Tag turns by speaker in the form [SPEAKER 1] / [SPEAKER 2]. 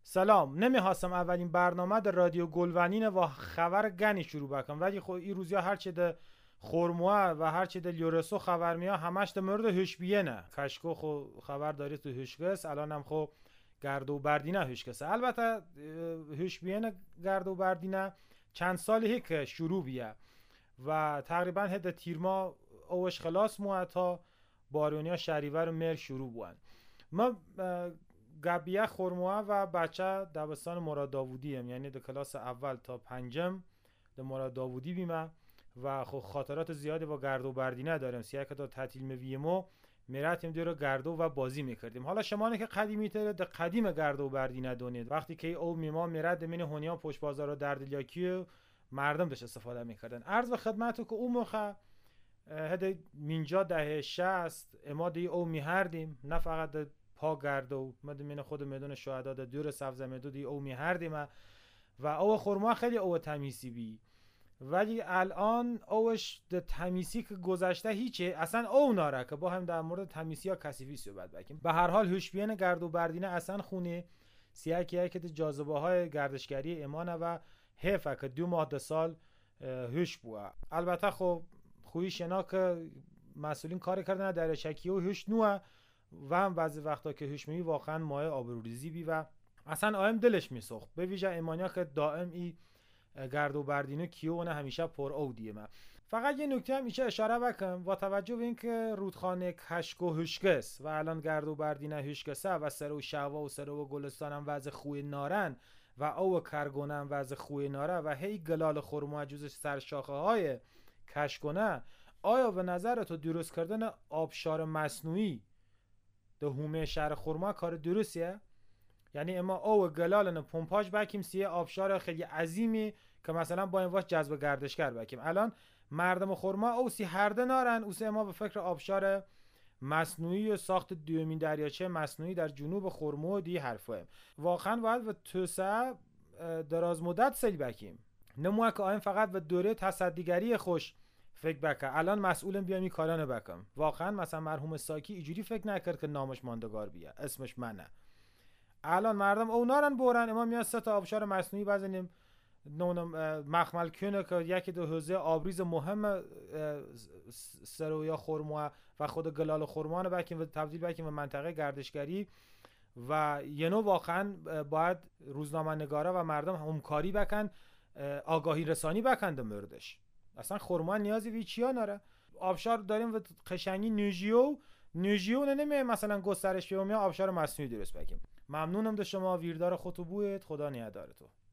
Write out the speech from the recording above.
[SPEAKER 1] سلام. نمیخواستم اولین برنامه در رادیو گلونین و خبر گنی شروع بکنم، ولی خب این روزیا هرچی ده خورموه و هرچی ده لیورسو خبر میاد همش در مورد هشبیه نه. کشکو خو خبر داری تو هشگس، الان هم خو گرد و بردینه هشگسه. البته هشبیه گرد و بردینه چند سالی که شروع بیه و تقریبا هده تیرما اوش خلاص موه تا بارونیا شهریور و مر شروع بوان. ما گبیه خورموه و بچه دبستان مراد داوودی هم، یعنی در کلاس اول تا پنجم در مراد داوودی بیمه و خب خاطرات زیادی با گردو و بردینه دارم. سیاه که تا تعطیل مویمو میراتیم دیرو گردو و بازی میکردیم. حالا شما که قدیمی تره در قدیم گردو و بردینه دونید، وقتی که او میما میرد دمین هونیا پشت بازار و دردلیاکی مردم داشت استفاده میکردن. عرض و خدمتو که اون موقع هده مینجا دهه 60 اما دی او میهردیم، نه فقط پا گردو مدمین خود میدون شهدا در دور سبزمدو دی او میهردیم و او خورما خیلی او تمیسی بی، ولی الان اوش ده تمیسی که گذشته هیچه اصلا او ناره که با هم در مورد تمیسی یا کثیفی صحبت بکنیم. به هر حال هوشبیان گرد و بردینه اصلا خونه سیاکیه که جاذبه های گردشگری امانه و حیفه که 2 ماه 2 سال هوش بوه. البته خب خویی شنا که مسئولین کار کردن در شکی و هوش نوه و هم بعضی وقتا که هوش میوی واقعا مایه آبروریزی بی و اصلا آیم دلش میسوخت. به ویژه ایمانیا که دائم ای گرد و بردینه کیو اونه همیشه پر او دیه. من فقط یه نکته هم ایچه اشاره بکنم با توجه به اینکه رودخانه کشک و هشگس و الان گرد و بردینه هشگسه و سر و شعوا و سر و گلستان هم وضع خوی نارن و او کرگونه هم وضع خوی ناره و هی گلال خرما جز سرشاخه های کشکونه. آیا به نظر تو درست کردن آبشار مصنوعی ده هومه شهر خرما کار درستیه؟ یعنی اما او گلالن پمپاژ بکیم سیه آبشار خیلی عظیمی که مثلا با این واش جذب گردشگر بکیم. الان مردم خرما او سی هرده نارن، او سی اما به فکر آبشار مصنوعی و ساخت دومین دریاچه مصنوعی در جنوب خرما و دی حرفه. واقعا باید و توسعه دراز مدت سیل بکیم، نموه که آیم فقط به دوره تصدیگری خوش فکر بکن. الان مسئولم بیامی کارانه بکم. واقعا مثلا مرحوم ساکی اینجوری فکر نکرد که نامش ماندگار بیه، اسمش منه. الان مردم او نارن بورن اما میاد 3 تا آبشار مصنوعی بزنیم مخمل کنه که یکی دو حوزه آبریز مهم سرویا خرما و خود گلال خرما رو بکیم و تبدیل بکیم به منطقه گردشگری و ینو واقعا باید روزنامه نگارا و مردم همکاری بکن، آگاهی رسانی بکن در موردش. اصلا خرما نیازی به چیا ناره. آبشار داریم و قشنگی نوژیو نمیه مثلا گسترش بیومیا آبشار مصنوعی درست بکیم. ممنونم ده شما ویردار خطوبویت. خدا نگهدارتو.